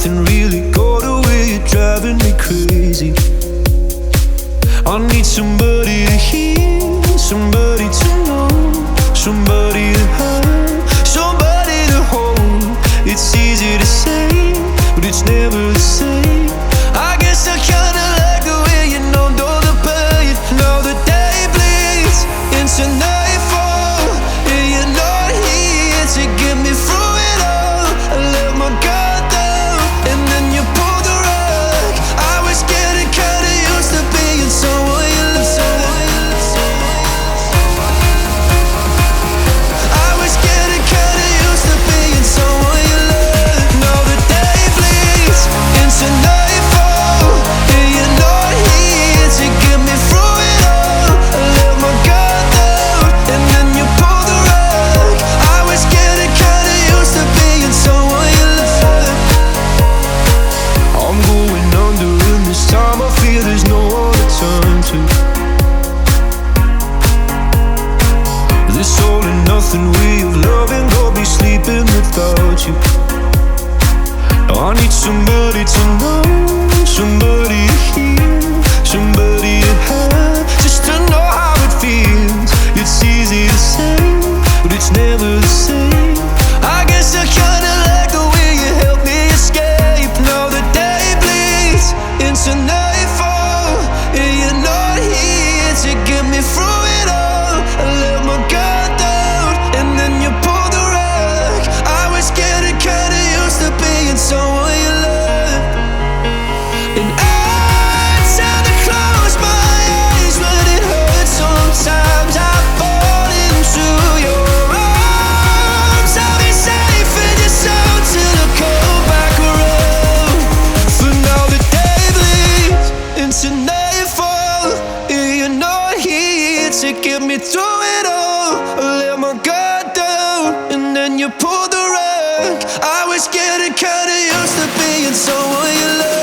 nothing really got away. You're driving me crazy. I need somebody to hear, somebody to know, somebody to have, somebody to hold. It's easy to say, but it's never the same. I guess I kinda like the way you numbed all the pain. Now the day bleeds into nightfall, and you're not here to get me through it all. I let my guard down, and then you pulled the rug. I was getting kinda used to being someone you love. I was getting kinda used to being someone you love. Now the day bleeds into nightfall, and you're not here to get me through it all. I let my guard down, and then you pulled the rug. I was getting kinda used to being someone you love. I'm going under, and this time I feel there's no one to turn to. This all and nothing way of loving got me sleeping without you. Now I need somebody to know, somebody to hear, somebody to have, just to know how it feels. It's easy to say, but it's never the same. I guess I kinda like the way you help me escape. Now the day bleeds into nightfall, and you're not here to get me through it all. I let my guard down, and then you pulled the rug. I was getting kinda used to being someone you love. And I tend to close my eyes when it hurts. Sometimes I fall into your arms. I'll be safe in your soul till I come back around. For now the day bleeds into nightfall, and you're not here to get me through it all. I let my guard down, and then you pulled the rug. I was getting kinda used to being someone you love.